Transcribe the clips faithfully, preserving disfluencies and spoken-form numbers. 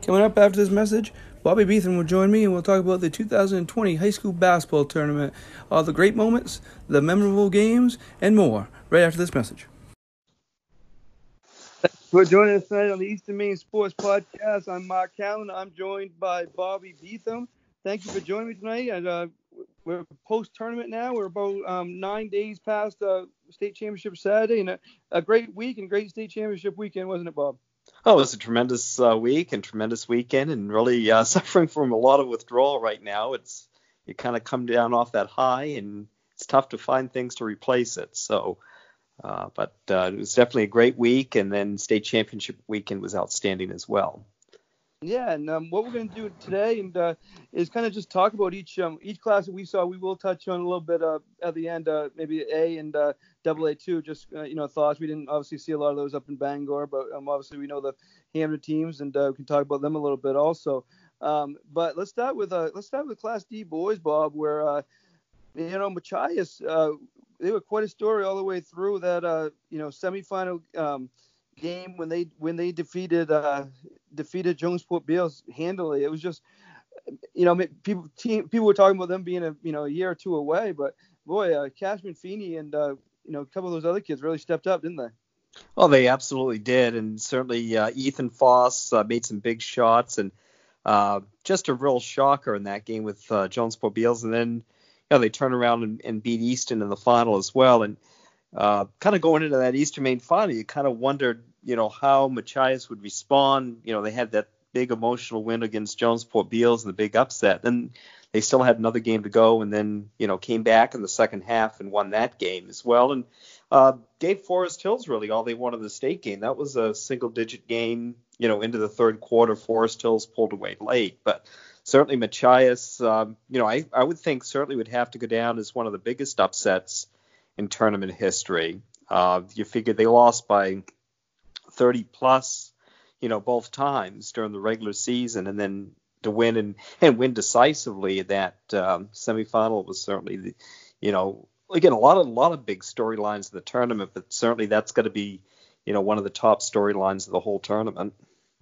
Coming up after this message, Bobby Beetham will join me and we'll talk about the two thousand twenty high school basketball tournament, all the great moments, the memorable games, and more, right after this message. Thanks for joining us tonight on the Eastern Maine Sports Podcast. I'm Mark Callan. I'm joined by Bobby Beetham. Thank you for joining me tonight. And uh, we're post-tournament now. We're about um, nine days past uh, state championship Saturday, and a, a great week and great state championship weekend, wasn't it, Bob? Oh, it was a tremendous uh, week and tremendous weekend, and really uh, suffering from a lot of withdrawal right now. It's you kind of come down off that high, and it's tough to find things to replace it. So, uh, but uh, it was definitely a great week, and then state championship weekend was outstanding as well. Yeah, and um, what we're going to do today and uh, is kind of just talk about each um, each class that we saw. We will touch on a little bit uh, at the end, uh, maybe A and uh, double A two, just uh, you know thoughts. We didn't obviously see a lot of those up in Bangor, but um, obviously we know the Hampden teams, and uh, we can talk about them a little bit also. Um, but let's start with uh, let's start with Class D boys, Bob, where uh, you know Machias, uh, they were quite a story all the way through that uh, you know semifinal um, game when they when they defeated uh, defeated Jonesport Beals handily. It was just, you know, people team, people were talking about them being a you know a year or two away, but boy, uh, Cashman Feeney and uh, you know a couple of those other kids really stepped up, didn't they? Well, they absolutely did, and certainly uh, Ethan Foss uh, made some big shots, and uh, just a real shocker in that game with uh, Jonesport Beals, and then you know they turned around and, and beat Easton in the final as well, and uh, kind of going into that Eastern Maine final, you kind of wondered, you know, how Machias would respond. You know, they had that big emotional win against Jonesport Beals and the big upset. Then they still had another game to go, and then, you know, came back in the second half and won that game as well. And uh, gave Forest Hills really all they wanted in the state game. That was a single-digit game, you know, into the third quarter. Forest Hills pulled away late. But certainly Machias, um, you know, I, I would think certainly would have to go down as one of the biggest upsets in tournament history. Uh, you figure they lost by thirty plus, you know, both times during the regular season, and then to win and, and win decisively that um, semifinal was certainly, the, you know, again, a lot of a lot of big storylines of the tournament, but certainly that's going to be, you know, one of the top storylines of the whole tournament.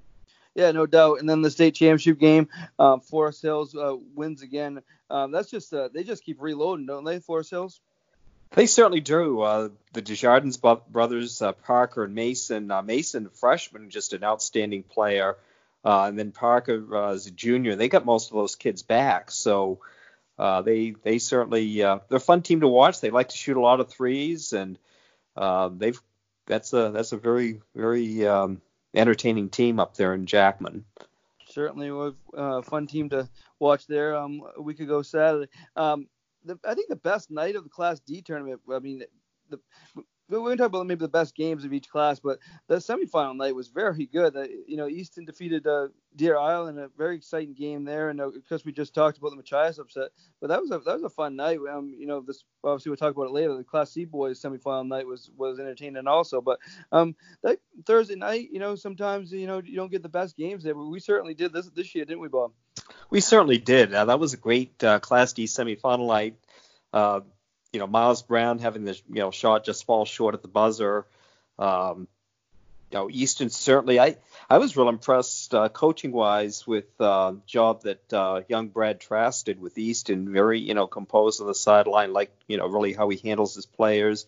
Yeah, no doubt. And then the state championship game, uh, Forest Hills uh, wins again. Um, that's just uh, they just keep reloading, don't they, Forest Hills? They certainly do. Uh, the Desjardins brothers, uh, Parker and Mason. Uh, Mason, a freshman, just an outstanding player. Uh, and then Parker uh, as a junior. They got most of those kids back. So uh, they they certainly uh, they're a fun team to watch. They like to shoot a lot of threes, and uh, they've that's a that's a very very um, entertaining team up there in Jackman. Certainly, a uh, fun team to watch there. Um, a week ago Saturday. Um, The, I think the best night of the Class D tournament, I mean, the, we're going to talk about maybe the best games of each class, but the semifinal night was very good. Uh, you know, Easton defeated uh, Deer Isle in a very exciting game there, and uh, of course we just talked about the Machias upset, but that was a that was a fun night. Um, you know, this obviously we'll talk about it later. The Class C boys semifinal night was was entertaining also, but um, that Thursday night, you know, sometimes you know you don't get the best games there, but we certainly did this this year, didn't we, Bob? We certainly did. Uh, that was a great uh, Class D semifinal night. Uh, you know, Miles Brown having the you know shot just fall short at the buzzer. Um, you know, Easton certainly. I I was real impressed uh, coaching wise with the uh, job that uh, young Brad Trask did with Easton. Very you know composed on the sideline, like you know really how he handles his players.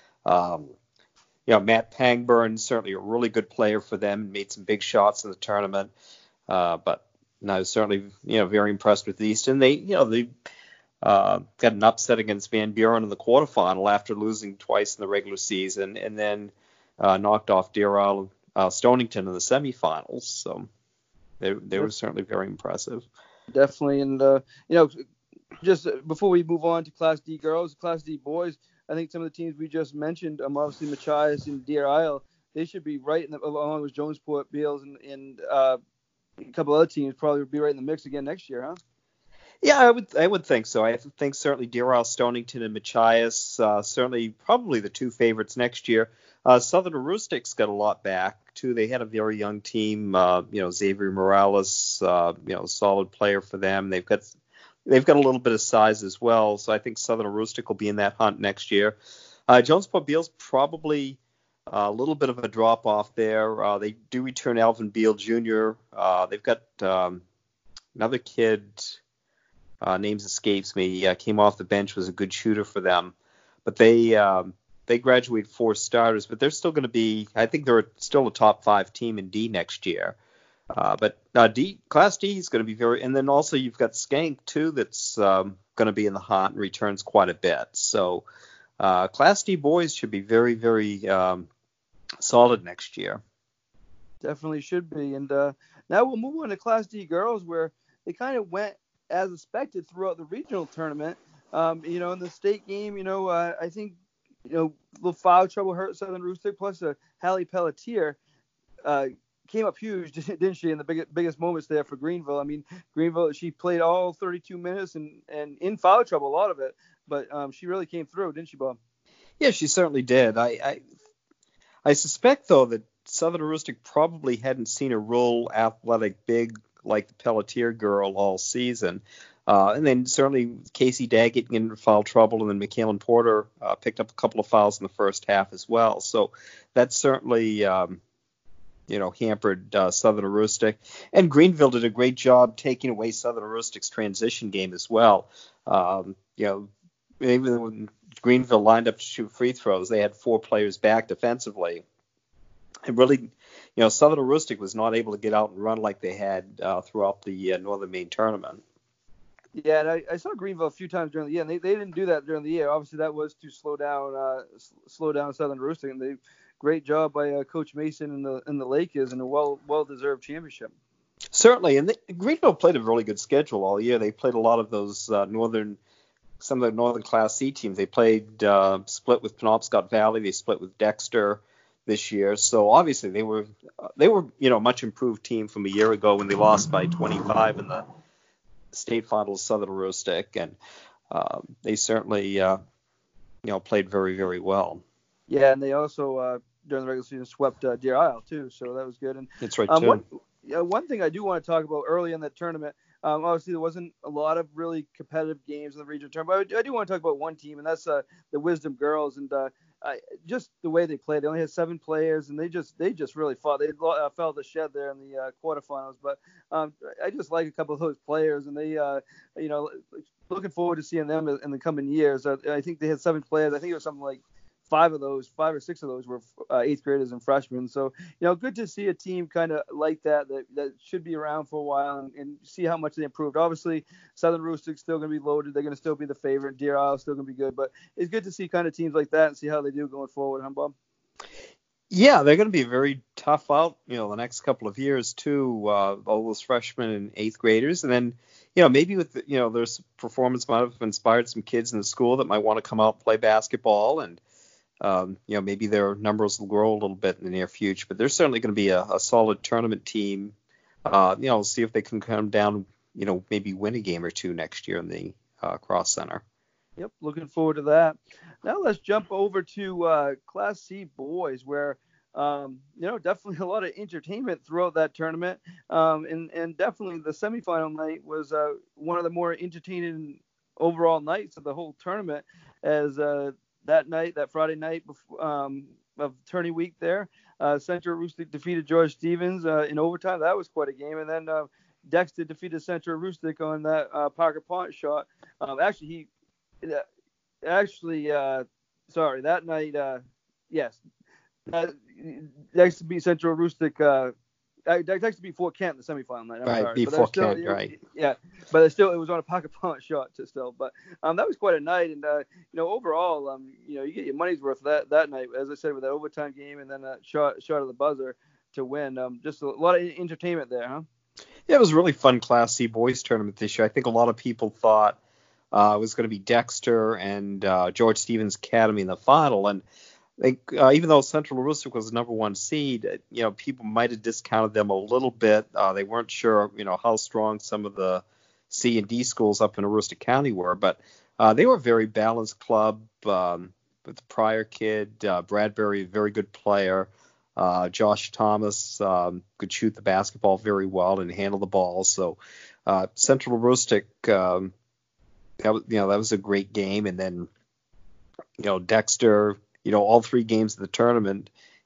Um, you know, Matt Pangburn, certainly a really good player for them. Made some big shots in the tournament. Uh, but no, I was certainly you know very impressed with Easton. They you know they. Uh, got an upset against Van Buren in the quarterfinal after losing twice in the regular season, and then uh, knocked off Deer Isle uh, Stonington in the semifinals. So they they were certainly very impressive. Definitely, and uh, you know, just before we move on to Class D girls, Class D boys, I think some of the teams we just mentioned, um, obviously Machias and Deer Isle, they should be right in the, along with Jonesport Beals and, and uh, a couple other teams probably would be right in the mix again next year, huh? Yeah, I would I would think so. I think certainly Deer Isle, Stonington, and Machias, uh, certainly probably the two favorites next year. Uh, Southern Rustics got a lot back, too. They had a very young team. Uh, you know, Xavier Morales, uh, you know, solid player for them. They've got they've got a little bit of size as well, so I think Southern Rustic will be in that hunt next year. Uh, Jonesport Beals probably Uh, a little bit of a drop off there. Uh, they do return Alvin Beal Junior Uh, they've got um, another kid, uh, names escapes me, uh, came off the bench, was a good shooter for them. But they um, they graduate four starters, but they're still going to be, I think they're still a top five team in D next year. Uh, but uh, D Class D is going to be very, and then also you've got Skank too, that's um, going to be in the hunt and returns quite a bit. So uh, Class D boys should be very, very um, solid next year. Definitely should be. And uh, now we'll move on to Class D girls, where they kind of went as expected throughout the regional tournament. Um, you know, in the state game, you know, uh, I think, you know, little foul trouble hurt Southern Rustic, plus uh, Hallie Pelletier uh, came up huge, didn't she, in the big, biggest moments there for Greenville. I mean, Greenville, she played all thirty-two minutes and, and in foul trouble, a lot of it. But um, she really came through, didn't she, Bob? Yeah, she certainly did. I I, I suspect, though, that Southern Rustic probably hadn't seen a real athletic big like the Pelletier girl all season. Uh, and then certainly Casey Daggett in foul trouble, and then Michaelan Porter uh, picked up a couple of fouls in the first half as well. So that certainly, um, you know, hampered uh, Southern Rustic. And Greenville did a great job taking away Southern Rustic's transition game as well. Um, you know, even when Greenville lined up to shoot free throws, they had four players back defensively. And really, you know, Southern Rustic was not able to get out and run like they had uh, throughout the uh, Northern Maine tournament. Yeah, and I, I saw Greenville a few times during the year, and they, they didn't do that during the year. Obviously, that was to slow down uh, slow down Southern Rustic, and they great job by uh, Coach Mason and the and the Lakers in a well well deserved championship. Certainly, and they, Greenville played a really good schedule all year. They played a lot of those uh, northern some of the Northern Class C teams. They played uh, split with Penobscot Valley. They split with Dexter this year. So obviously they were they were you know a much improved team from a year ago when they lost by twenty-five in the state finals Southern Rustic, and uh, they certainly uh, you know played very, very well. Yeah, and they also uh, during the regular season swept uh, Deer Isle too, so that was good. And that's right um, too. One, yeah, one thing I do want to talk about early in that tournament. Um, obviously, there wasn't a lot of really competitive games in the regional tournament, but I do want to talk about one team, and that's uh, the Wisdom Girls. And uh, I, just the way they played, they only had seven players, and they just they just really fought. They uh, fell the shed there in the uh, quarterfinals, but um, I just like a couple of those players, and they, uh, you know, looking forward to seeing them in the coming years. I, I think they had seven players. I think it was something like five of those, five or six of those were uh, eighth graders and freshmen. So, you know, good to see a team kind of like that, that, that should be around for a while and, and see how much they improved. Obviously, Southern Rustic's still going to be loaded. They're going to still be the favorite. Deer Isle's still going to be good. But it's good to see kind of teams like that and see how they do going forward, huh, Bob? Yeah, they're going to be very tough out, you know, the next couple of years, too, uh, all those freshmen and eighth graders. And then, you know, maybe with, the, you know, their performance might have inspired some kids in the school that might want to come out and play basketball. And, Um, you know, maybe their numbers will grow a little bit in the near future, but they're certainly going to be a, a solid tournament team. Uh, you know, see if they can come down, you know, maybe win a game or two next year in the uh, Cross Center. Yep, looking forward to that. Now let's jump over to uh, Class C boys, where um, you know definitely a lot of entertainment throughout that tournament, um, and and definitely the semifinal night was uh, one of the more entertaining overall nights of the whole tournament, as uh, that night, that Friday night before, um, of tourney week there, uh, Central Rustic defeated George Stevens uh, in overtime. That was quite a game. And then uh, Dexter defeated Central Rustic on that uh, Parker Pont shot. Um, actually, he uh, actually, uh, sorry, that night, uh, yes, uh, Dexter beat Central Rustic. Uh, Dexter beat Fort Kent in the semifinal night. I'm right, sorry. beat Fort Kent, right. Yeah, but it still, it was on a pocket punch shot to still. But um, that was quite a night, and uh, you know, overall, um, you know, you get your money's worth that that night, as I said, with that overtime game and then that shot shot of the buzzer to win. Um, just a lot of entertainment there, huh? Yeah, it was a really fun Class C boys tournament this year. I think a lot of people thought uh, it was going to be Dexter and uh, George Stevens Academy in the final, and They, uh, even though Central Rustic was the number one seed, you know, people might have discounted them a little bit. Uh, they weren't sure, you know, how strong some of the C and D schools up in Aroostook County were, but uh, they were a very balanced club um, with the Pryor kid, uh, Bradbury, very good player, uh, Josh Thomas um, could shoot the basketball very well and handle the ball. So uh, Central Rustic, um, that was, you know, that was a great game, and then you know Dexter. You know, all three games of the tournament,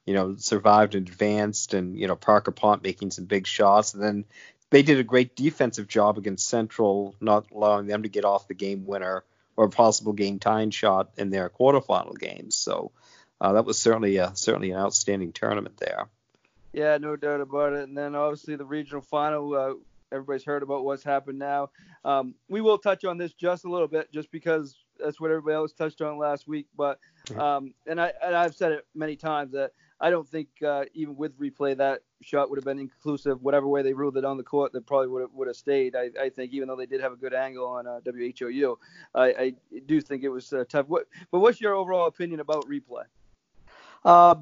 you know, survived and advanced, and, you know, Parker Pont making some big shots. And then they did a great defensive job against Central, not allowing them to get off the game winner or a possible game tying shot in their quarterfinal games. So uh, that was certainly a, certainly an outstanding tournament there. Yeah, no doubt about it. And then obviously the regional final, uh, everybody's heard about what's happened now. Um, we will touch on this just a little bit, just because that's what everybody else touched on last week. But um, and I and I've said it many times that I don't think uh, even with replay that shot would have been inconclusive. Whatever way they ruled it on the court, that probably would have, would have stayed. I, I think even though they did have a good angle on uh, W H O U, I, I do think it was uh, tough. What, but what's your overall opinion about replay? Uh,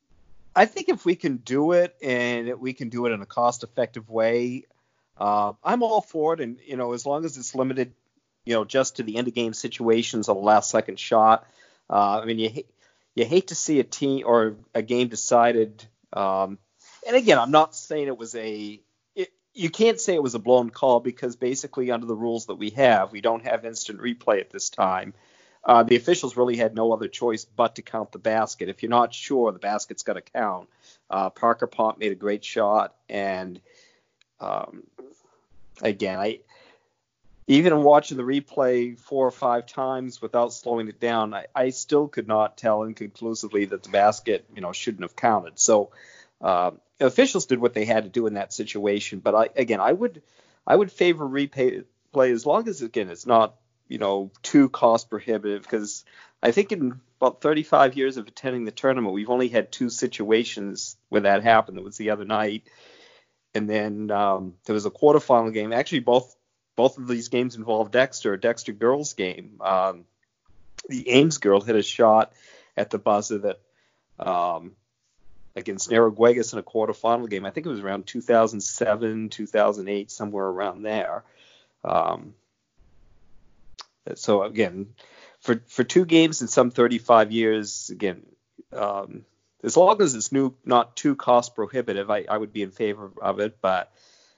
I think if we can do it and we can do it in a cost-effective way, uh, I'm all for it. And, you know, as long as it's limited, you know, just to the end of game situations on the last second shot. Uh, I mean, you hate, you hate to see a team or a game decided. Um, and again, I'm not saying it was a, it, you can't say it was a blown call, because basically under the rules that we have, we don't have instant replay at this time. Uh, the officials really had no other choice but to count the basket. If you're not sure, the basket's got to count. Uh, Parker Pont made a great shot, and um, again, I even watching the replay four or five times without slowing it down, I, I still could not tell inconclusively that the basket, you know, shouldn't have counted. So uh, officials did what they had to do in that situation. But I, again, I would I would favor replay as long as, again, it's not, you know, too cost prohibitive, because I think in about thirty-five years of attending the tournament, we've only had two situations where that happened. That was the other night. And then um, there was a quarterfinal game. Actually, both both of these games involved Dexter, a Dexter girls game. Um, the Ames girl hit a shot at the buzzer that um, against Narraguegas in a quarterfinal game. I think it was around two thousand seven, two thousand eight, somewhere around there. Um, So again, for for two games in some thirty-five years, again, um, as long as it's new, not too cost prohibitive, I, I would be in favor of it. But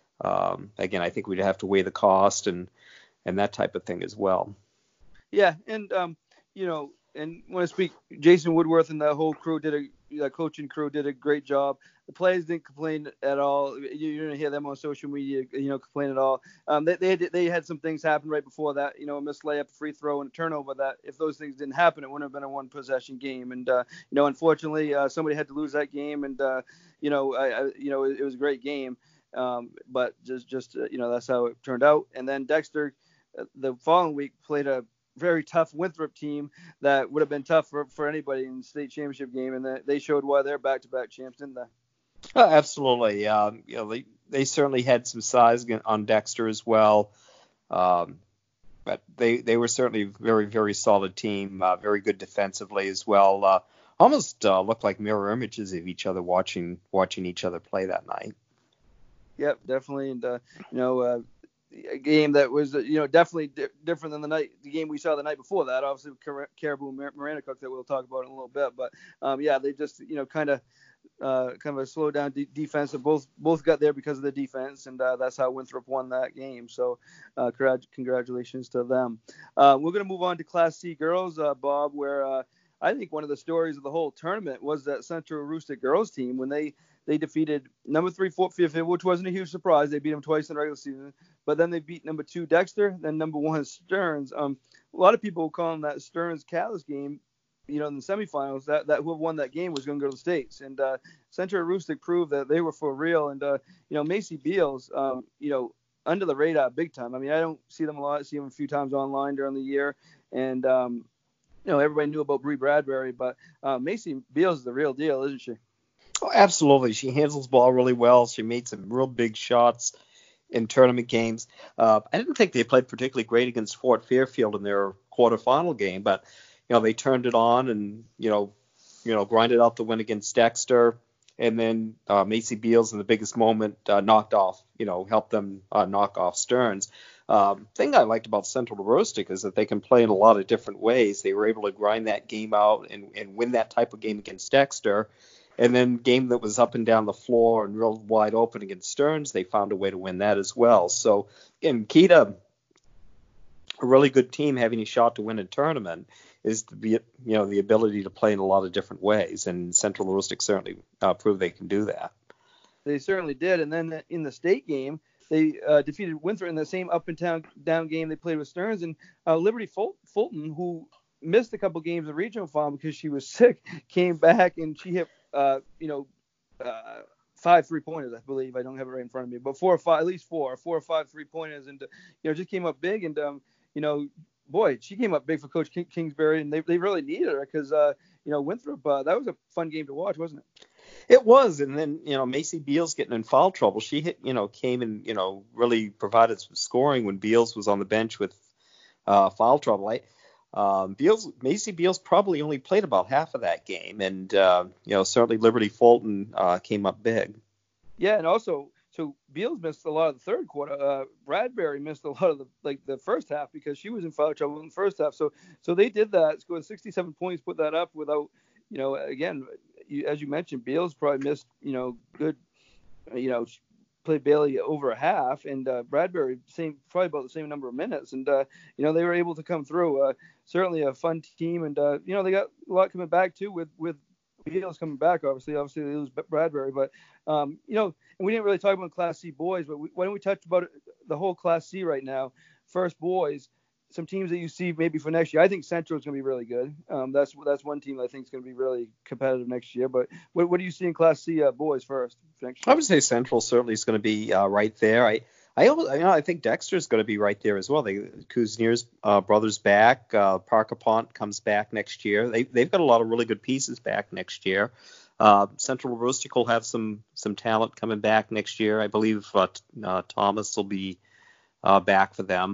um, again, I think we'd have to weigh the cost and and that type of thing as well. Yeah, and um, you know, and when I speak, Jason Woodworth and that whole crew did a the coaching crew did a great job. The players didn't complain at all. You, you're gonna hear them on social media, you know, complain at all. Um, they they had, they had some things happen right before that, you know, a missed layup, a free throw, and a turnover. That if those things didn't happen, it wouldn't have been a one possession game. And uh, you know, unfortunately, uh, somebody had to lose that game. And uh, you know, I, I you know, it, it was a great game. Um, but just just uh, you know, that's how it turned out. And then Dexter, uh, the following week, played a very tough Winthrop team that would have been tough for, for anybody in the state championship game, and they showed why they're back-to-back champs, didn't they? Oh, absolutely. Um, you know, they, they certainly had some size on Dexter as well, um, but they they were certainly a very, very solid team, uh, very good defensively as well. Uh, almost uh, looked like mirror images of each other watching watching each other play that night. Yep, definitely, and uh, you know. Uh, a game that was, you know, definitely di- different than the night, the game we saw the night before that. Obviously, Car- Caribou Mar- Maranacook that we'll talk about in a little bit. But um, yeah, they just, you know, kind of, uh, kind of a slow down de- defense. Both both got there because of the defense, and uh, that's how Winthrop won that game. So, uh, congratulations to them. Uh, we're gonna move on to Class C girls, uh, Bob, where uh, I think one of the stories of the whole tournament was that Central Aroostook girls team when they. They defeated number three Fort Fairfield, which wasn't a huge surprise. They beat them twice in the regular season, but then they beat number two Dexter, then number one Stearns. Um, a lot of people call them that Stearns Callis game. You know, in the semifinals, that that who won that game was going to go to the states, and uh, Central Aroostook proved that they were for real. And uh, you know, Macy Beals, um, you know, under the radar big time. I mean, I don't see them a lot. I see them a few times online during the year, and um, you know, everybody knew about Bree Bradbury, but uh, Macy Beals is the real deal, isn't she? Oh, absolutely. She handles the ball really well. She made some real big shots in tournament games. Uh, I didn't think they played particularly great against Fort Fairfield in their quarterfinal game, but you know they turned it on and you know you know grinded out the win against Dexter, and then uh, Macy Beals in the biggest moment uh, knocked off you know helped them uh, knock off Stearns. Um, thing I liked about Central Aroostook is that they can play in a lot of different ways. They were able to grind that game out and, and win that type of game against Dexter. And then game that was up and down the floor and real wide open against Stearns, they found a way to win that as well. So, and Keita a really good team having a shot to win a tournament is to be, you know, the ability to play in a lot of different ways, and Central Heuristic certainly uh, proved they can do that. They certainly did. And then in the state game, they uh, defeated Winthrop in the same up and down down game they played with Stearns. And uh, Liberty Ful- Fulton, who missed a couple games of regional final because she was sick, came back and she hit, uh, you know, uh, five three pointers, I believe. I don't have it right in front of me, but four or five, at least four, four or five three pointers, and you know, just came up big. And um, you know, boy, she came up big for Coach King- Kingsbury, and they they really needed her because uh, you know, Winthrop, uh, that was a fun game to watch, wasn't it? It was, and then, you know, Macy Beals getting in foul trouble. She hit, you know, came and, you know, really provided some scoring when Beals was on the bench with uh, foul trouble. I, um, Beals, Macy Beals probably only played about half of that game, and uh, you know, certainly Liberty Fulton uh, came up big. Yeah, and also, so Beals missed a lot of the third quarter. Uh, Bradbury missed a lot of the like the first half because she was in foul trouble in the first half. So so they did that, scored sixty-seven points, put that up without, you know, again, you, as you mentioned, Beals probably missed, you know, good, you know, played Bailey over a half, and uh, Bradbury same probably about the same number of minutes, and uh, you know, they were able to come through. Uh, certainly a fun team, and uh, you know, they got a lot coming back too with with Beals coming back. Obviously, obviously they lose Bradbury, but um, you know, and we didn't really talk about Class C boys, but we, why don't we touch about the whole Class C right now? First boys, some teams that you see maybe for next year. I think Central is going to be really good. Um, that's that's one team that I think is going to be really competitive next year. But what, what do you see in Class C uh, boys first next year? I would say Central certainly is going to be uh, right there. I I, you know, I think Dexter is going to be right there as well. They Kuznier's uh, brothers back. Uh, Parker Pont comes back next year. They they've got a lot of really good pieces back next year. Uh, Central Heuristic will have some some talent coming back next year. I believe uh, uh, Thomas will be uh, back for them.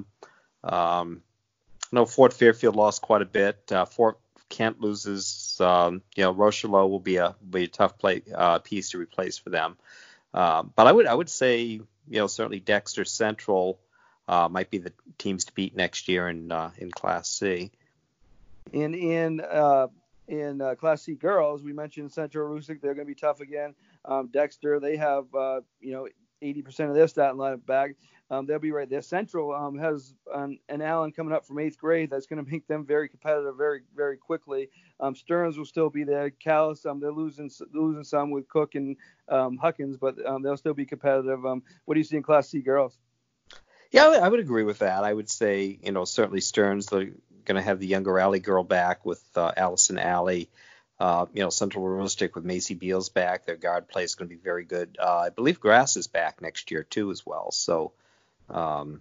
Um, I know Fort Fairfield lost quite a bit. Uh, Fort Kent loses. Um, you know, Rocheleau will be a be a tough play uh, piece to replace for them. Uh, but I would I would say, you know, certainly Dexter Central uh, might be the teams to beat next year in uh, in Class C. In in uh, in uh, Class C girls, we mentioned Central Heuristic. They're going to be tough again. Um, Dexter, they have uh, you know eighty percent of their starting lineup back. Um, they'll be right there. Central um, has an, an Allen coming up from eighth grade that's going to make them very competitive very, very quickly. Um, Stearns will still be there. Callis, um, they're losing losing some with Cook and um, Huckins, but um, they'll still be competitive. Um, what do you see in Class C girls? Yeah, I would agree with that. I would say, you know, certainly Stearns, they're going to have the younger Alley girl back with uh, Allison Alley. Uh, you know, Central Heuristic with Macy Beals back. Their guard play is going to be very good. Uh, I believe Grass is back next year, too, as well. So, Um,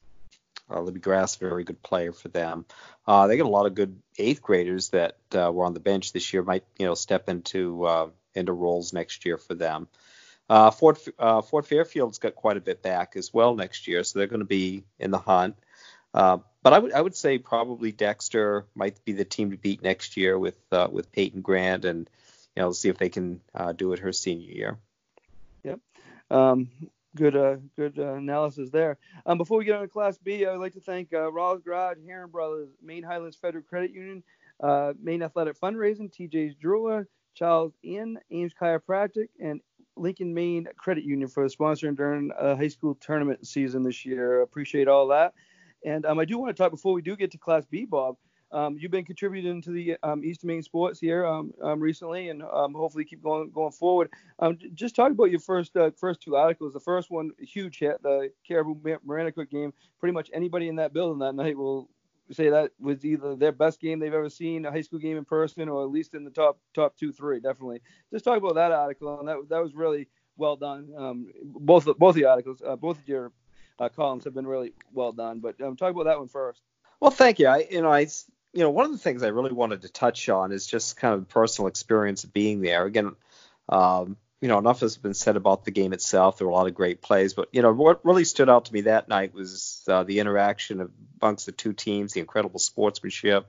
uh, Libby Grass, a very good player for them. Uh, they got a lot of good eighth graders that uh, were on the bench this year. Might, you know, step into uh, into roles next year for them. Uh, Fort uh, Fort Fairfield's got quite a bit back as well next year, so they're going to be in the hunt. Uh, but I would I would say probably Dexter might be the team to beat next year with uh, with Peyton Grant, and you know, see if they can uh, do it her senior year. Yep. Um, Good, uh, good uh, analysis there. Um, before we get on to Class B, I would like to thank uh, Rawls Garage, Heron Brothers, Maine Highlands Federal Credit Union, uh, Maine Athletic Fundraising, T J's Jeweler, Charles Inn, Ames Chiropractic, and Lincoln Maine Credit Union for sponsoring during uh, high school tournament season this year. Appreciate all that. And um, I do want to talk before we do get to Class B, Bob. Um, you've been contributing to the um, East Maine Sports here um, um, recently, and um, hopefully keep going going forward. Um, just talk about your first uh, first two articles. The first one, a huge hit, the Caribou Maranacook game. Pretty much anybody in that building that night will say that was either their best game they've ever seen, a high school game in person, or at least in the top top two, three, definitely. Just talk about that article, and that that was really well done. Um, both both the articles, uh, both of your uh, columns have been really well done. But um, talk about that one first. Well, thank you. I, you know, I. You know, one of the things I really wanted to touch on is just kind of personal experience of being there. Again, um, you know, enough has been said about the game itself. There were a lot of great plays, but, you know, what really stood out to me that night was uh, the interaction amongst the two teams, the incredible sportsmanship.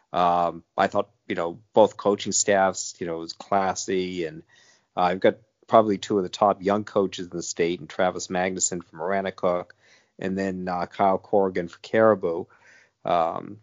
Um, I thought, you know, both coaching staffs, you know, it was classy, and uh, I've got probably two of the top young coaches in the state, and Travis Magnuson from Maranacook, and then uh, Kyle Corrigan for Caribou. Um,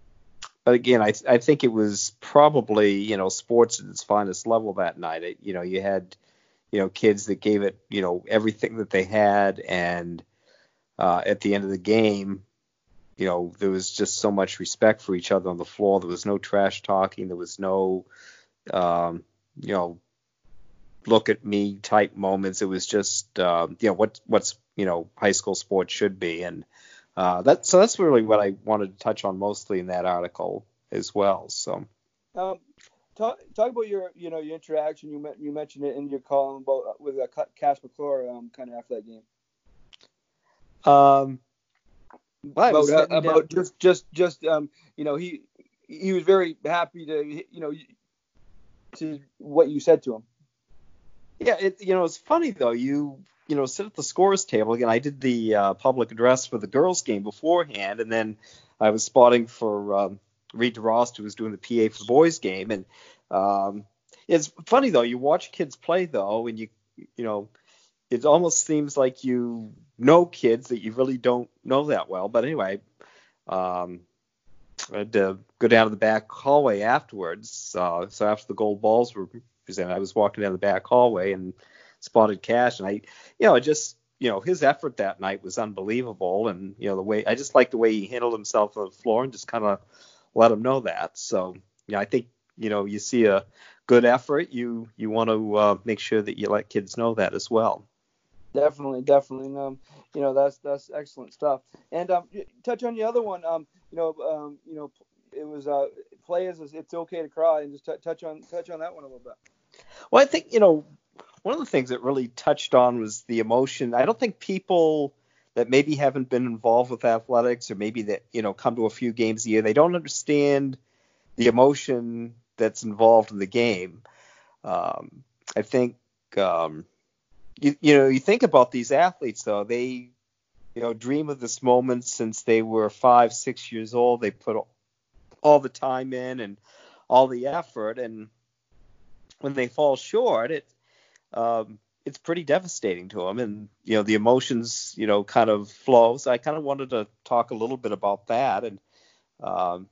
But again, I I think it was probably, you know, sports at its finest level that night. It, you know, you had, you know, kids that gave it, you know, everything that they had, and uh, at the end of the game, you know, there was just so much respect for each other on the floor. There was no trash talking. There was no, um, you know, look at me type moments. It was just, uh, you know, what what's, you know, high school sports should be. And uh, that, so that's really what I wanted to touch on mostly in that article as well. So. Um, talk talk about your you know your interaction. You you mentioned it in your column about with uh, Cash McClure um, kind of after that game. Um. Well, about uh, about down. just just just um you know he he was very happy to you know to what you said to him. Yeah, it you know it's funny though. You you know sit at the scores table again. I did the uh, public address for the girls game beforehand, and then I was spotting for um, Reed DeRost, who was doing the P A for the boys game. And um, it's funny though. You watch kids play though, and you you know it almost seems like you know kids that you really don't know that well. But anyway, um, I had to go down to the back hallway afterwards. Uh, so after the gold balls were presented, I was walking down the back hallway and spotted Cash. And I, you know, just, you know, his effort that night was unbelievable. And, you know, the way, I just liked the way he handled himself on the floor and just kind of let him know that. So, you know, I think, you know, you see a good effort, you, you want to uh, make sure that you let kids know that as well. Definitely, definitely. And, um, you know, that's that's excellent stuff. And um, touch on the other one. Um, you know, um, you know, it was uh, players. It's okay to cry, and just t- touch on touch on that one a little bit. Well, I think you know, one of the things that really touched on was the emotion. I don't think people that maybe haven't been involved with athletics, or maybe that you know come to a few games a year, they don't understand the emotion that's involved in the game. Um, I think. Um, You, you know, you think about these athletes, though, they, you know, dream of this moment since they were five, six years old. They put all the time in and all the effort. And when they fall short, it, um, it's pretty devastating to them. And, you know, the emotions, you know, kind of flow. So I kind of wanted to talk a little bit about that and um,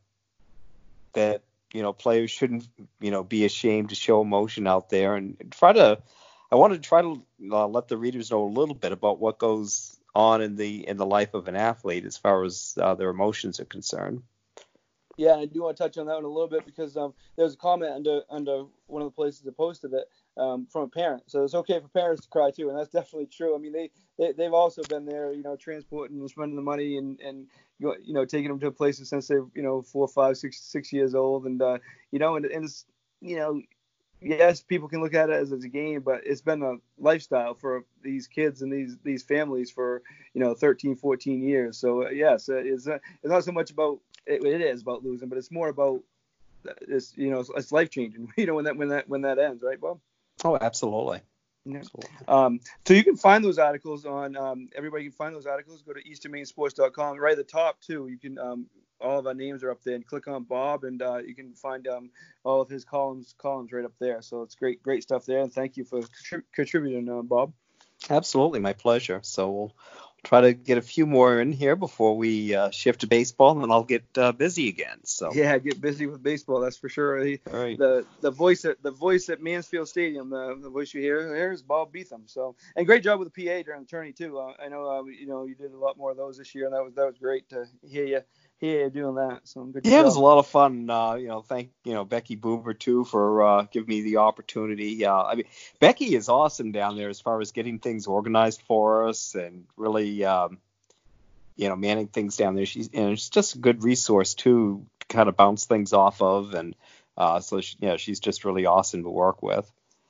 that, you know, players shouldn't, you know, be ashamed to show emotion out there and try to, I wanted to try to uh, let the readers know a little bit about what goes on in the in the life of an athlete as far as uh, their emotions are concerned. Yeah, and I do want to touch on that one a little bit because um, there was a comment under under one of the places that posted it um, from a parent. So it's okay for parents to cry too, and that's definitely true. I mean, they, they they've also been there, you know, transporting and spending the money and and you know taking them to places since they're you know four, five, six six years old, and uh, you know, and, and it's you know. Yes, people can look at it as, as a game, but it's been a lifestyle for these kids and these these families for you know thirteen, fourteen years. So uh, yes, uh, it's uh, it's not so much about it, it is about losing, but it's more about it's you know it's, it's life changing. You know when that when that when that ends, right, Bob? Oh, absolutely. Yeah. Um, so you can find those articles on um, everybody can find those articles. Go to eastern maine sports dot com. Right at the top too, you can um, all of our names are up there, and click on Bob, and uh, you can find um, all of his columns columns right up there. So it's great great stuff there, and thank you for contri- contributing, uh, Bob. Absolutely, my pleasure. So we'll try to get a few more in here before we uh, shift to baseball, and then I'll get uh, busy again. So yeah, get busy with baseball. That's for sure. The all right. the, the voice at the voice at Mansfield Stadium, the, the voice you hear here is Bob Beetham. So and great job with the P A during the tourney too. Uh, I know uh, you know you did a lot more of those this year, and that was that was great to hear you hear you doing that. So good. Yeah, job. it was a lot of fun. Uh, you know, thank you know Becky Boober too for uh, giving me the opportunity. Uh, I mean, Becky is awesome down there as far as getting things organized for us and really, um, you know, manning things down there. She's and it's just a good resource too, to kind of bounce things off of, and uh, so she, yeah, she's just really awesome to work with.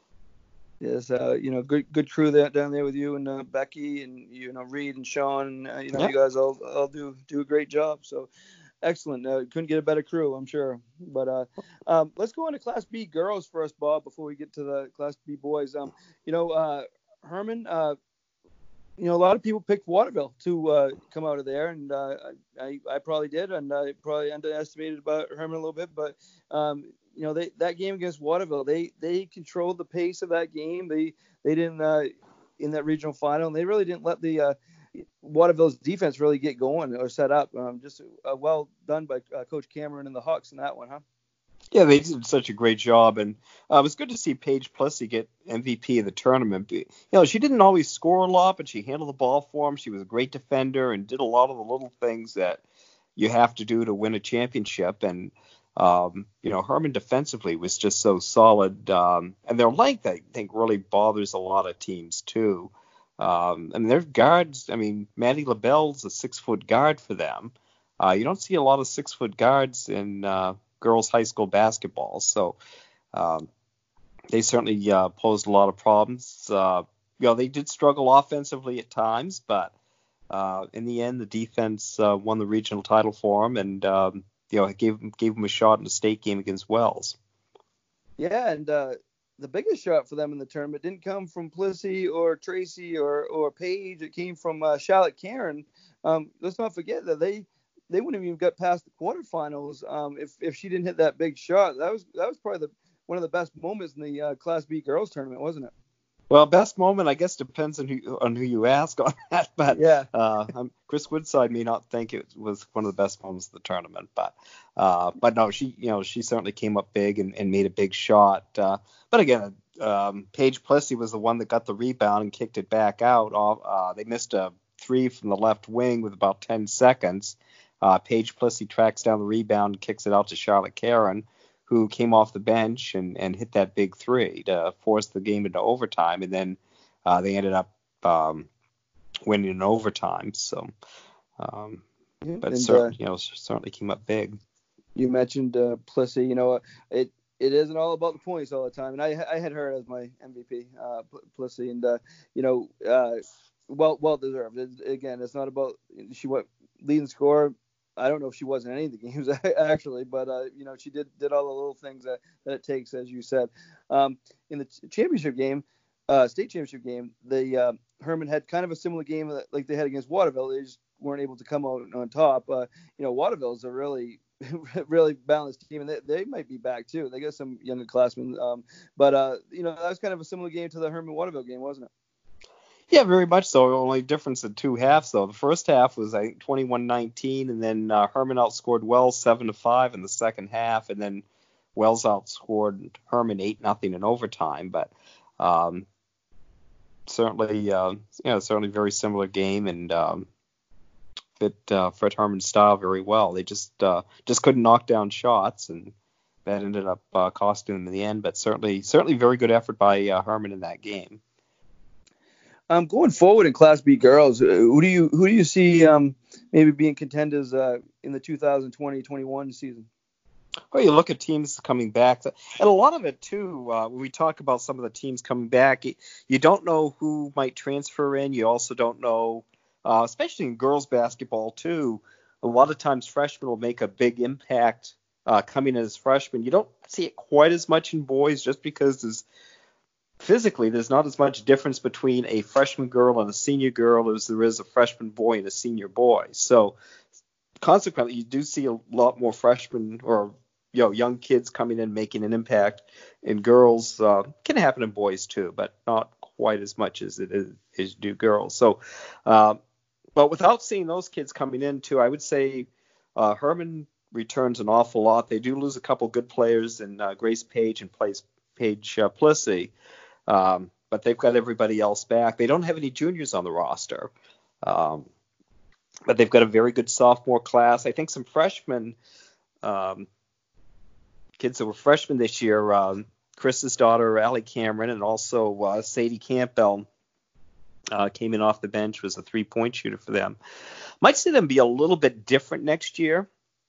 Yes, uh, you know, good good crew that down there with you and uh, Becky and you know Reed and Sean. Uh, you know, Yeah. you guys all all do do a great job. So. Excellent. Uh, couldn't get a better crew, I'm sure. But uh, um, let's go into Class B girls first, Bob, before we get to the Class B boys. Um, you know, uh, Herman, uh, you know, a lot of people picked Waterville to uh, come out of there, and uh, I, I probably did, and I probably underestimated about Herman a little bit. But um, you know, they that game against Waterville, they they controlled the pace of that game. They they didn't uh, in that regional final, and they really didn't let the uh, Waterville's defense really get going or set up. Um, just uh, well done by uh, Coach Cameron and the Hawks in that one, huh? Yeah, they did such a great job, and uh, it was good to see Paige Plessy get M V P of the tournament. You know, she didn't always score a lot, but she handled the ball for him. She was a great defender and did a lot of the little things that, you have to do to win a championship. And um, you know, Herman defensively was just so solid, um, and their length, I think, really bothers a lot of teams too. Um, and their guards, I mean, Maddie LaBelle's a six-foot guard for them. Uh, you don't see a lot of six-foot guards in uh, girls' high school basketball, so um, they certainly uh, posed a lot of problems. Uh, you know, they did struggle offensively at times, but uh, in the end, the defense uh, won the regional title for them, and um, you know, gave gave them a shot in the state game against Wells. Yeah, and uh, the biggest shot for them in the tournament didn't come from Plissy or Tracy or or Paige. It came from uh, Charlotte Karen. Um, let's not forget that they they wouldn't have even got past the quarterfinals um, if if she didn't hit that big shot. That was that was probably the one of the best moments in the uh, Class B girls tournament, wasn't it? Well, best moment, I guess, depends on who on who you ask on that. But yeah, uh, um, Chris Woodside may not think it was one of the best moments of the tournament, but uh, but no, she you know she certainly came up big and, and made a big shot. Uh, but again, um, Paige Plessy was the one that got the rebound and kicked it back out. Uh, they missed a three from the left wing with about ten seconds. Uh, Paige Plessy tracks down the rebound and kicks it out to Charlotte Karen, who came off the bench and, and hit that big three to force the game into overtime. And then uh, they ended up um, winning in overtime. So, um, yeah, but and, certainly, uh, you know, certainly came up big. You mentioned uh, Plissy. You know, it it isn't all about the points all the time. And I I had her as my M V P, uh, Plissy, and uh, you know, uh, well well deserved. It, again, it's not about she went leading scorer. I don't know if she was in any of the games actually, but uh, you know, she did did all the little things that, that it takes, as you said. Um, in the championship game, uh, state championship game, the uh, Herman had kind of a similar game that, like they had against Waterville. They just weren't able to come out on top. Uh, you know, Waterville's a really really balanced team, and they, they might be back too. They got some younger classmen, um, but uh, you know, that was kind of a similar game to the Herman Waterville game, wasn't it? Yeah, very much so. Only difference in two halves, though. The first half was, I think, twenty-one nineteen, and then uh, Herman outscored Wells seven to five in the second half, and then Wells outscored Herman eight nothing in overtime. But um, certainly, uh, you know, certainly very similar game, and um, fit uh, Fred Herman's style very well. They just uh, just couldn't knock down shots, and that ended up uh, costing them in the end. But certainly, certainly very good effort by uh, Herman in that game. Um, going forward in Class B girls, uh, who do you who do you see um, maybe being contenders uh, in the two thousand twenty twenty-one season? Well, you look at teams coming back, and a lot of it too. Uh, when we talk about some of the teams coming back, you don't know who might transfer in. You also don't know, uh, especially in girls basketball too. A lot of times freshmen will make a big impact uh, coming in as freshmen. You don't see it quite as much in boys, just because there's physically, there's not as much difference between a freshman girl and a senior girl as there is a freshman boy and a senior boy. So, consequently, you do see a lot more freshmen or you know young kids coming in making an impact. In girls, uh, can happen in boys too, but not quite as much as it is, is do girls. So, uh, but without seeing those kids coming in too, I would say uh, Herman returns an awful lot. They do lose a couple good players in uh, Grace Page and plays Paige uh, Plissy. Um, but they've got everybody else back. They don't have any juniors on the roster, um, but they've got a very good sophomore class. I think some freshmen, um, kids that were freshmen this year, um, Chris's daughter, Allie Cameron, and also uh, Sadie Campbell uh, came in off the bench, was a three-point shooter for them. Might see them be a little bit different next year.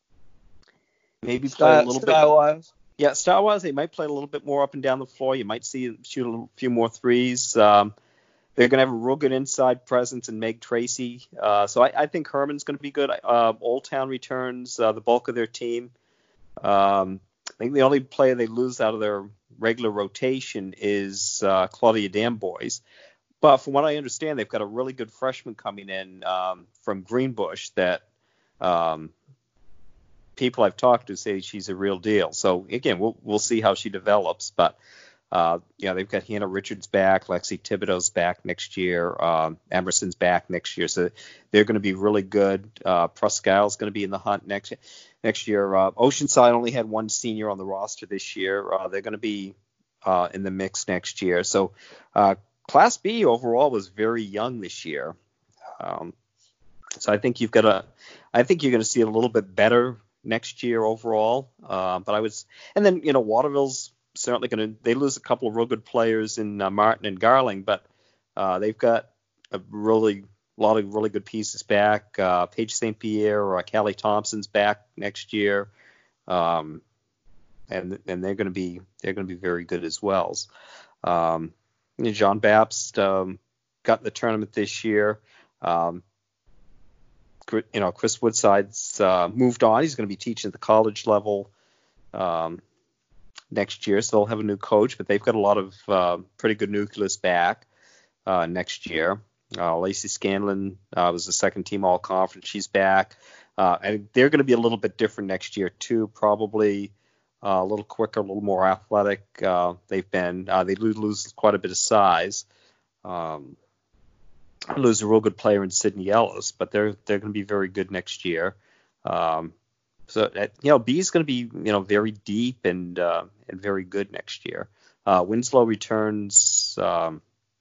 Maybe play Style, a little style-wise. bit. Yeah, style-wise, they might play a little bit more up and down the floor. You might see them shoot a few more threes. Um, they're going to have a real good inside presence in Meg Tracy. Uh, so I, I think Herman's going to be good. Uh, Old Town returns uh, the bulk of their team. Um, I think the only player they lose out of their regular rotation is uh, Claudia Damboys. But from what I understand, they've got a really good freshman coming in um, from Greenbush that um, – people I've talked to say she's a real deal. So again, we'll we'll see how she develops. But uh, yeah, they've got Hannah Richards back, Lexi Thibodeau's back next year, um, Emerson's back next year. So they're going to be really good. Uh, Prescale's going to be in the hunt next next year. Uh, Oceanside only had one senior on the roster this year. Uh, they're going to be uh, in the mix next year. So uh, Class B overall was very young this year. Um, So I think you've got a, I think you're going to see a little bit better next year overall. Uh, but I was, and then you know Waterville's certainly going to, they lose a couple of real good players in uh, Martin and Garling, but uh, they've got a really a lot of really good pieces back. Uh, Paige Saint Pierre or uh, Callie Thompson's back next year, um, and and they're going to be they're going to be very good as well. Um, you know, John Bapst um, got in the tournament this year. Um, you know, Chris Woodside's uh, moved on. He's going to be teaching at the college level um, next year, so they'll have a new coach. But they've got a lot of uh, pretty good nucleus back uh, next year. Uh, Lacey Scanlon uh, was the second team all conference. She's back. Uh, and they're going to be a little bit different next year too. Probably uh, a little quicker, a little more athletic. Uh, they've been. Uh, they lose, lose quite a bit of size. Um, lose a real good player in Sydney Ellis, but they're they're going to be very good next year. Um, so uh, you know, B is going to be you know very deep and uh, and very good next year. Uh, Winslow returns. Um,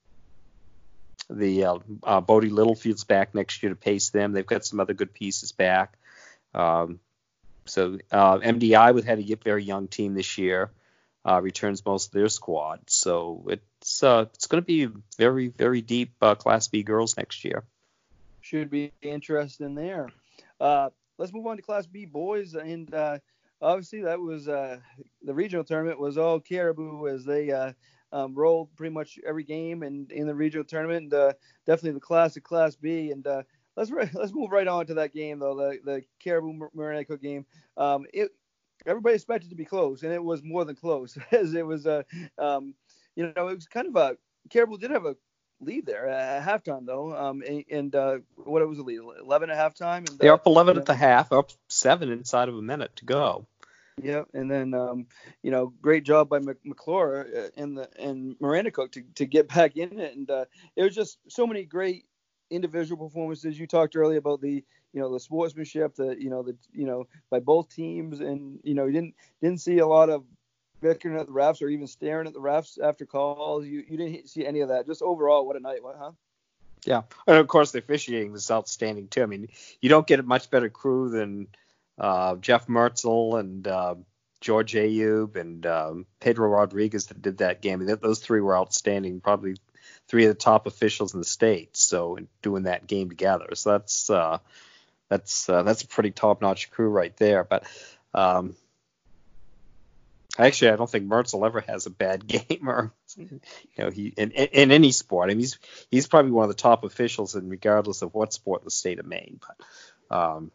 the uh, uh, Bodie Littlefield's back next year to pace them. They've got some other good pieces back. Um, so uh, M D I would have a very young team this year. Uh, returns most of their squad. So it's uh, it's going to be very, very deep uh, Class B girls next year. Should be interesting there. Uh, let's move on to Class B boys. And uh, obviously that was uh, the regional tournament was all Caribou as they uh, um, rolled pretty much every game and in the regional tournament. And uh, definitely the classic Class B. And uh, let's re- let's move right on to that game, though, the, the Caribou Marinette game. Um, it Everybody expected it to be close, and it was more than close. As it was, uh, um, you know, it was kind of a Caribou did have a lead there at halftime, though, um, and, and uh, what it was a lead, eleven at halftime. And, They're uh, up eleven you know, at the half, up seven inside of a minute to go. Yeah, and then um, you know, great job by McClure and the and Miranda Cook to, to get back in it, and uh, it was just so many great individual performances. You talked earlier about the you know the sportsmanship, the you know the you know by both teams, and you know you didn't didn't see a lot of bickering at the refs or even staring at the refs after calls. You you didn't see any of that. Just overall, what a night, huh? Yeah, and of course the officiating was outstanding too. I mean, you don't get a much better crew than uh, Jeff Mertzel and uh, George Ayub and um, Pedro Rodriguez that did that game. And those three were outstanding, probably three of the top officials in the state. So doing that game together, so that's uh, that's uh, that's a pretty top-notch crew right there. But um, actually, I don't think Mertzel ever has a bad game, or you know, he in, in, in any sport. I mean, he's he's probably one of the top officials, in regardless of what sport in the state of Maine. But um,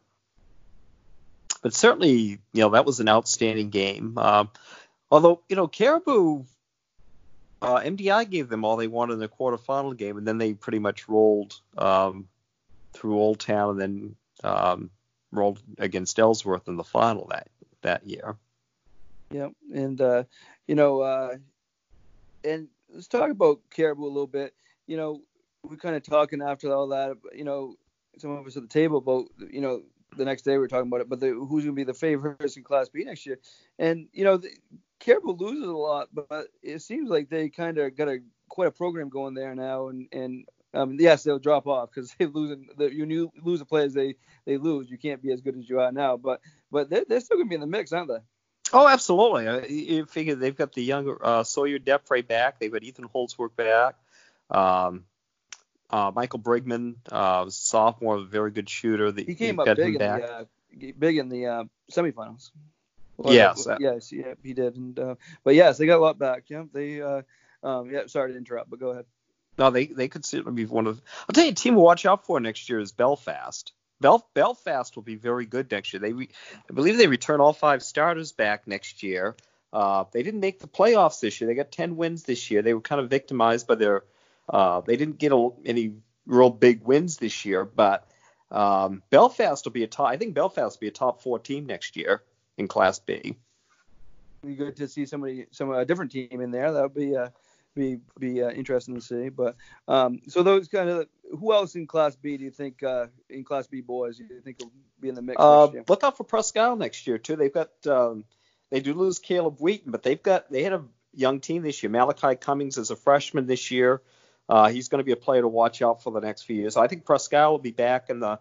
but certainly, you know, that was an outstanding game. Um, although, you know, Caribou. Uh, M D I gave them all they wanted in the quarterfinal game, and then they pretty much rolled um, through Old Town and then um, rolled against Ellsworth in the final that that year. Yeah, and uh, you know, uh, and let's talk about Caribou a little bit. You know, we're kind of talking after all that. You know, some of us at the table about you know the next day we were talking about it, but the, who's going to be the favorites in Class B next year? And you know. The, Caribou loses a lot, but it seems like they kind of got a quite a program going there now, and and um, yes, they'll drop off because they lose. The, you knew, lose the players they they lose. You can't be as good as you are now, but but they're, they're still gonna be in the mix, aren't they? Oh, absolutely. Uh, you figure they've got the younger uh, Sawyer Depre back. They've got Ethan Holtzwork back. Um, uh, Michael Brigman, uh, was a sophomore, a very good shooter. The, he came up big in back. the uh, big in the uh, semifinals. Well, yes. Uh, yes. Yeah, he did. And uh, but yes, they got a lot back. Yeah. They. Uh, um, yeah. Sorry to interrupt, but go ahead. No, they they could certainly be one of. I'll tell you, a team to watch out for next year is Belfast. Bel- Belfast will be very good next year. They, re- I believe, they return all five starters back next year. Uh, they didn't make the playoffs this year. They got ten wins this year. They were kind of victimized by their. Uh, they didn't get a, any real big wins this year, but um, Belfast will be a top. I think Belfast will be a top four team next year in Class B. It'd be good to see somebody, some a different team in there. That would be uh, be be uh, interesting to see. But um, so those kind of, who else in Class B do you think uh, in Class B boys do you think will be in the mix uh, next year? Look out for Presque Isle next year too. They've got um, they do lose Caleb Wheaton, but they've got they had a young team this year. Malachi Cummings is a freshman this year. Uh, he's going to be a player to watch out for the next few years. So I think Presque Isle will be back in the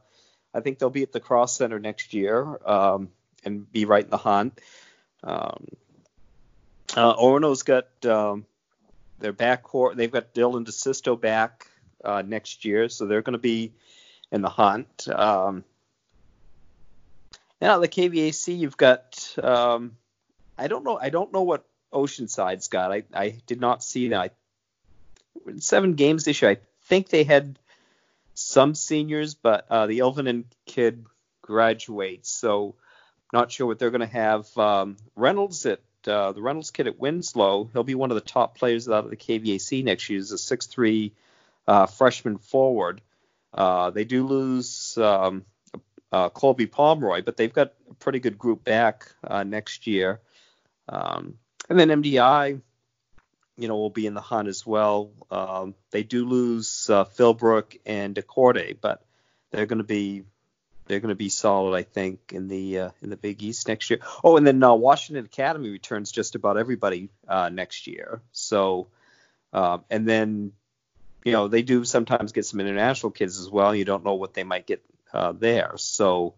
I think they'll be at the Cross Center next year um, and be right in the hunt. Um, uh, Orono's got um, their backcourt. They've got Dylan DeSisto back uh, next year, so they're going to be in the hunt. Um, now the K V A C, you've got. Um, I don't know. I don't know what Oceanside's got. I, I did not see that. I, seven games this year. I think they had some seniors, but uh, the Ilvanen kid graduates, so not sure what they're going to have. Um, Reynolds at uh, the Reynolds kid at Winslow, he'll be one of the top players out of the K V A C next year. He's a six three uh, freshman forward. Uh, they do lose um, uh, Colby Pomeroy, but they've got a pretty good group back uh, next year. Um, and then M D I, you know, will be in the hunt as well. Um, they do lose uh, Philbrook and DeCorday, but they're going to be they're going to be solid, I think, in the uh, in the Big East next year. Oh, and then uh, Washington Academy returns just about everybody uh, next year. So, um, and then you know they do sometimes get some international kids as well. You don't know what they might get uh, there. So.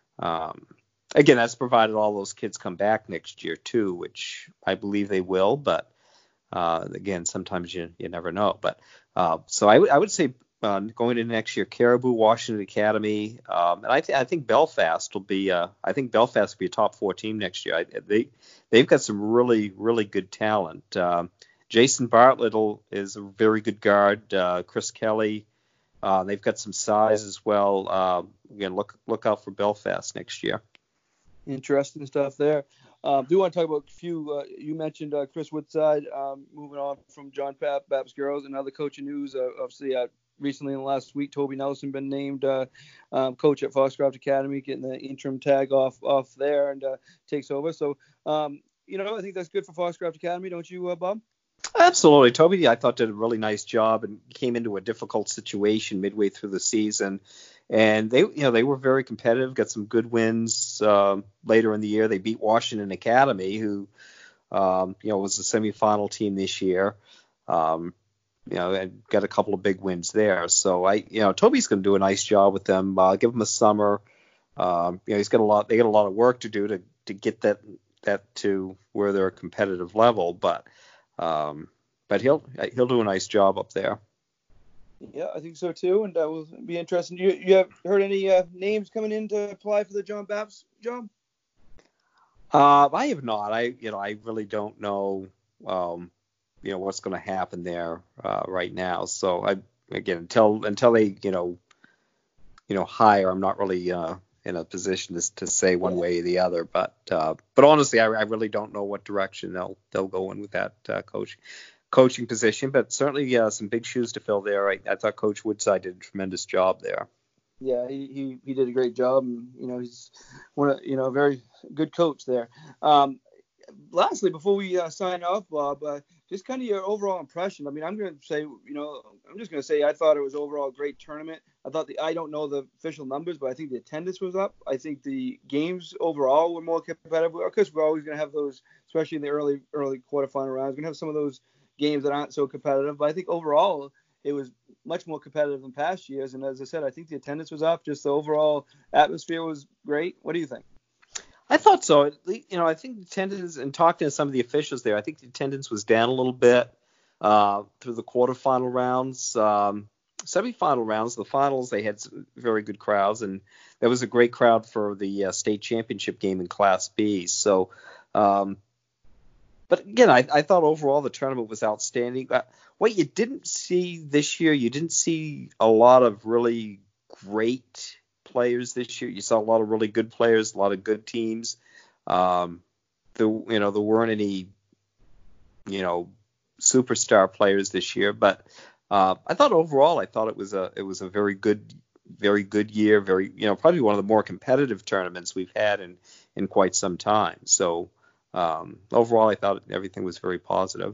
Um, Again, that's provided all those kids come back next year too, which I believe they will. But uh, again, sometimes you you never know. But uh, so I, w- I would say uh, going into next year, Caribou, Washington Academy, um, and I, th- I think Belfast will be. Uh, I think Belfast will be a top four team next year. I, they they've got some really really good talent. Um, Jason Bartlett is a very good guard. Uh, Chris Kelly. Uh, they've got some size as well. Uh, again, look look out for Belfast next year. Interesting stuff there. Um, do want to talk about a few. Uh, you mentioned uh, Chris Woodside um, moving on from John Pap, Babs Girls, and other coaching news. Uh, obviously, uh, recently in the last week, Toby Nelson been named uh, um, coach at Foxcroft Academy, getting the interim tag off off there and uh, takes over. So, um, you know, I think that's good for Foxcroft Academy, don't you, uh, Bob? Absolutely. Toby, I thought, did a really nice job and came into a difficult situation midway through the season. And they, you know, they were very competitive, got some good wins um, later in the year. They beat Washington Academy, who, um, you know, was the semifinal team this year. Um, you know, and got a couple of big wins there. So I, you know, Toby's going to do a nice job with them. Uh, give them a summer. Um, you know, he's got a lot. They got a lot of work to do to to get that that to where they're a competitive level, but. Um, but he'll he'll do a nice job up there. Yeah, I think so too, and that will be interesting. You you have heard any uh, names coming in to apply for the John Babs job? Uh, I have not. I you know I really don't know um, you know what's going to happen there uh, right now. So I again until until they you know you know hire, I'm not really uh, in a position to, to say one yeah. way or the other. But uh, but honestly, I, I really don't know what direction they'll they'll go in with that uh, coach coaching position. But certainly uh, some big shoes to fill there. I, I thought Coach Woodside did a tremendous job there. Yeah, he, he, he did a great job, and you know he's one of, you know a very good coach there. Um, lastly, before we uh, sign off, Bob, uh, just kind of your overall impression. I mean, I'm going to say, you know, I'm just going to say I thought it was overall a great tournament. I thought the I don't know the official numbers, but I think the attendance was up. I think the games overall were more competitive. Of course, we're always going to have those, especially in the early early quarterfinal rounds. We're going to have some of those games that aren't so competitive, but I think overall it was much more competitive than past years. And as I said, I think the attendance was up. Just the overall atmosphere was great. What do you think? I thought so. You know, I think the attendance, and talking to some of the officials there, I think the attendance was down a little bit uh, through the quarterfinal rounds. Um, semifinal rounds, the finals, they had some very good crowds, and there was a great crowd for the uh, state championship game in Class B. So, um, but again, I, I thought overall the tournament was outstanding. Uh, what you didn't see this year, you didn't see a lot of really great players this year. You saw a lot of really good players, a lot of good teams. Um, there, you know, there weren't any, you know, superstar players this year, but uh, I thought overall, I thought it was a it was a very good, very good year. Very, you know, probably one of the more competitive tournaments we've had in in quite some time. So um, overall, I thought everything was very positive.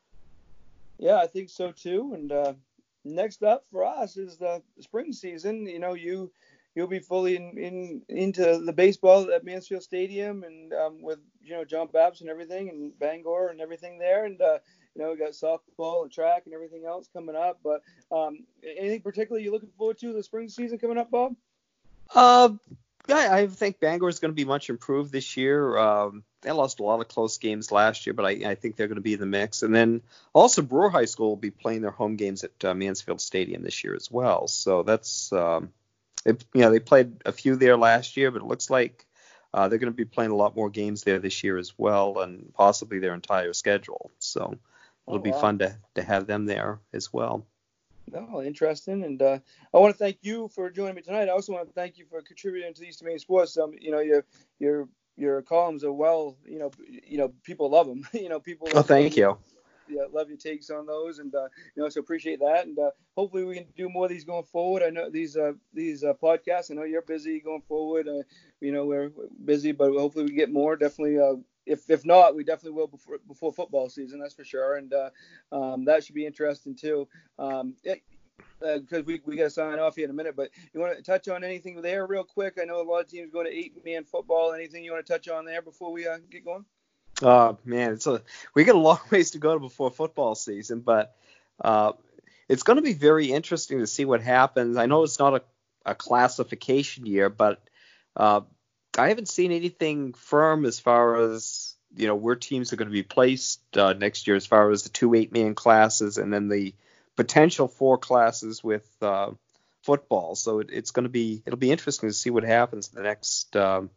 Yeah, I think so too. And uh, next up for us is the spring season. You know, you. You'll be fully in, in into the baseball at Mansfield Stadium, and um, with you know John Babs and everything, and Bangor and everything there, and uh, you know we got softball and track and everything else coming up. But um, anything particularly you're looking forward to the spring season coming up, Bob? Uh, yeah, I think Bangor is going to be much improved this year. Um, they lost a lot of close games last year, but I, I think they're going to be in the mix. And then also Brewer High School will be playing their home games at uh, Mansfield Stadium this year as well. So that's, um, it, you know, they played a few there last year, but it looks like uh, they're going to be playing a lot more games there this year as well, and possibly their entire schedule. So it'll Oh, be wow. fun to, to have them there as well. No, interesting. And uh, I want to thank you for joining me tonight. I also want to thank you for contributing to East Maine Sports. Um, you know, your your your columns are well, you know, you know, people love them. you know, people Oh, love, love thank your, you. yeah, love your takes on those, and uh, you know, so appreciate that. And uh, hopefully we can do more of these going forward. I know these uh, these uh, podcasts. I know you're busy going forward. Uh, you know, we're busy, but hopefully we get more. Definitely. Uh, if if not, we definitely will before before football season. That's for sure. And uh, um, that should be interesting too. Um, it, because uh, we, we got to sign off here in a minute, but you want to touch on anything there real quick? I know a lot of teams go to eight-man football. Anything you want to touch on there before we uh, get going? Oh man, it's a we got a long ways to go before football season, but uh, it's going to be very interesting to see what happens. I know it's not a, a classification year, but uh, I haven't seen anything firm as far as you know where teams are going to be placed uh, next year, as far as the two eight-man classes and then the potential four classes with uh, football. So it, it's going to be it'll be interesting to see what happens in the next. Um,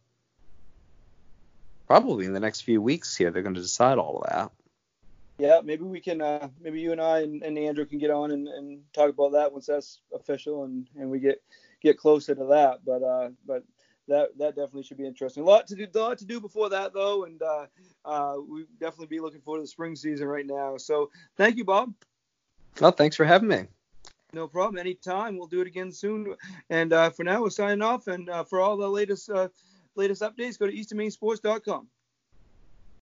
Probably in the next few weeks here, they're going to decide all of that. Yeah, maybe we can, uh, maybe you and I and, and Andrew can get on and, and talk about that once that's official and, and we get get closer to that. But uh, but that that definitely should be interesting. A lot to do, a lot to do before that though, and uh, uh, we definitely be looking forward to the spring season right now. So thank you, Bob. Well, thanks for having me. No problem. Anytime. We'll do it again soon. And uh, for now, we're signing off. And uh, for all the latest uh, latest updates, go to eastern maine sports dot com.